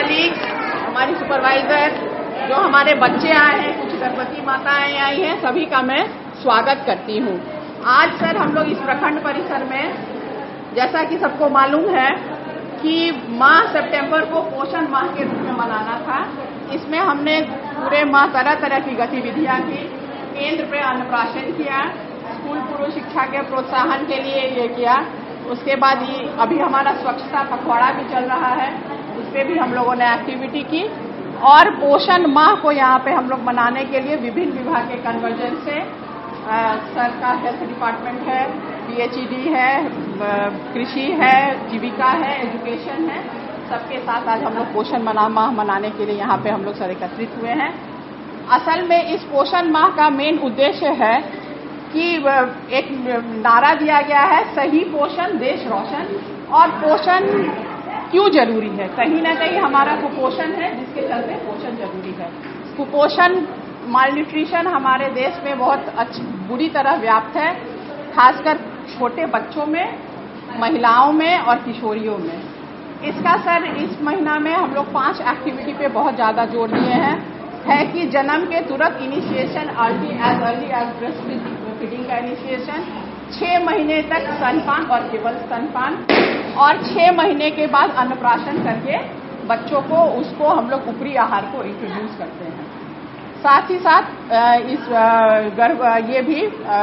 Colleagues, हमारी supervisor, जो हमारे बच्चे आए हैं, कुछ गर्भवती माताएं आई हैं, सभी का मैं स्वागत करती हूँ। आज सर हम लोग इस प्रखंड परिसर में, जैसा कि सबको मालूम है कि माह सितंबर को पोषण माह के रूप में मनाना था। इसमें हमने पूरे माह तरह तरह की गतिविधियां की, केंद्र पे अन्नप्राशन किया, स्कूल पूर्व शिक्षा के प्रोत्साहन के लिए ये किया। उसके बाद ये अभी हमारा स्वच्छता पखवाड़ा भी चल रहा है, उस पर भी हम लोगों ने एक्टिविटी की। और पोषण माह को यहाँ पे हम लोग मनाने के लिए विभिन्न विभाग के कन्वर्जेंस से सर का हेल्थ डिपार्टमेंट है, PHED है, कृषि है, जीविका है, एजुकेशन है, सबके साथ आज हम लोग पोषण माह मनाने के लिए यहाँ पे हम लोग सर एकत्रित हुए हैं। असल में इस पोषण माह का मेन उद्देश्य है कि एक नारा दिया गया है, सही पोषण देश रोशन। और पोषण क्यों जरूरी है? कहीं ना कहीं हमारा कुपोषण है, जिसके चलते पोषण जरूरी है। कुपोषण, मालन्यूट्रिशन हमारे देश में बहुत बुरी तरह व्याप्त है, खासकर छोटे बच्चों में, महिलाओं में और किशोरियों में। इसका सर इस महीना में हम लोग 5 एक्टिविटी पे बहुत ज्यादा जोर दिए हैं। है कि जन्म के तुरंत initiation, early age breast feeding का इनिशिएशन, 6 महीने तक स्तनपान और केवल स्तनपान, और 6 महीने के बाद अन्नप्राशन करके बच्चों को उसको हम लोग ऊपरी आहार को इंट्रोड्यूस करते हैं। साथ ही साथ इस गर्भ ये भी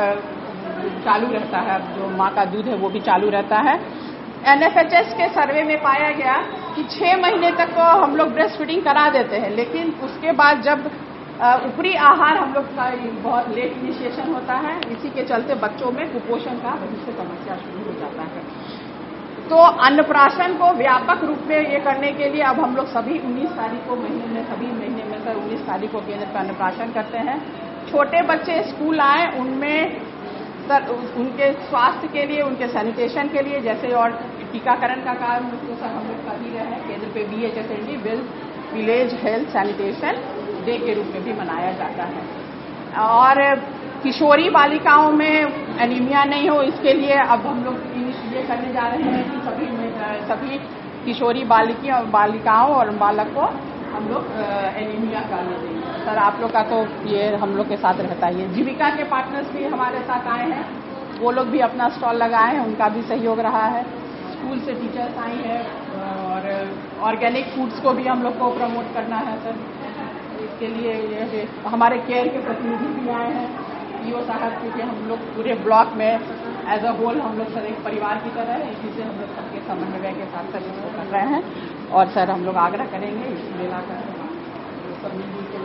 चालू रहता है, जो माँ का दूध है वो भी चालू रहता है। NFHS के सर्वे में पाया गया कि 6 महीने तक तो हम लोग ब्रेस्ट फीडिंग करा देते हैं, लेकिन उसके बाद जब ऊपरी आहार हम लोग का बहुत लेट इनिशिएशन होता है, इसी के चलते बच्चों में कुपोषण का भविष्य समस्या शुरू हो जाता है। तो अन्नप्राशन को व्यापक रूप में ये करने के लिए अब हम लोग सभी 19 तारीख को सभी महीने में सर 19 तारीख को केंद्र पर अन्नप्राशन करते हैं। छोटे बच्चे स्कूल आए, उनमें सर उनके स्वास्थ्य के लिए, उनके सैनिटेशन के लिए, जैसे और टीकाकरण का काम तो सर हम लोग कर ही रहे हैं। केंद्र पे BHSND village health sanitation day के रूप में भी मनाया जाता है। और किशोरी बालिकाओं में एनीमिया नहीं हो, इसके लिए अब हम लोग ये करने जा रहे हैं कि सभी किशोरी बालिकाओं और बालक को हम लोग एनीमिया करने देंगे। सर आप लोग का तो ये हम लोग के साथ रहता ही है। जीविका के पार्टनर्स भी हमारे साथ आए हैं, वो लोग भी अपना स्टॉल लगाए हैं, उनका भी सहयोग रहा है। स्कूल से टीचर्स आई हैं, और ऑर्गेनिक फूड्स को भी हम लोग को प्रमोट करना है सर। इसके लिए ये हमारे केयर के प्रतिनिधि भी आए हैं, PO साहब, क्योंकि हम लोग पूरे ब्लॉक में एज अ होल हम लोग सर एक परिवार की तरह है, इसी से हम लोग सबके समन्वय के साथ सर इसको कर रहे हैं। और सर हम लोग आग्रह करेंगे इस मेला का सब मिलजुल के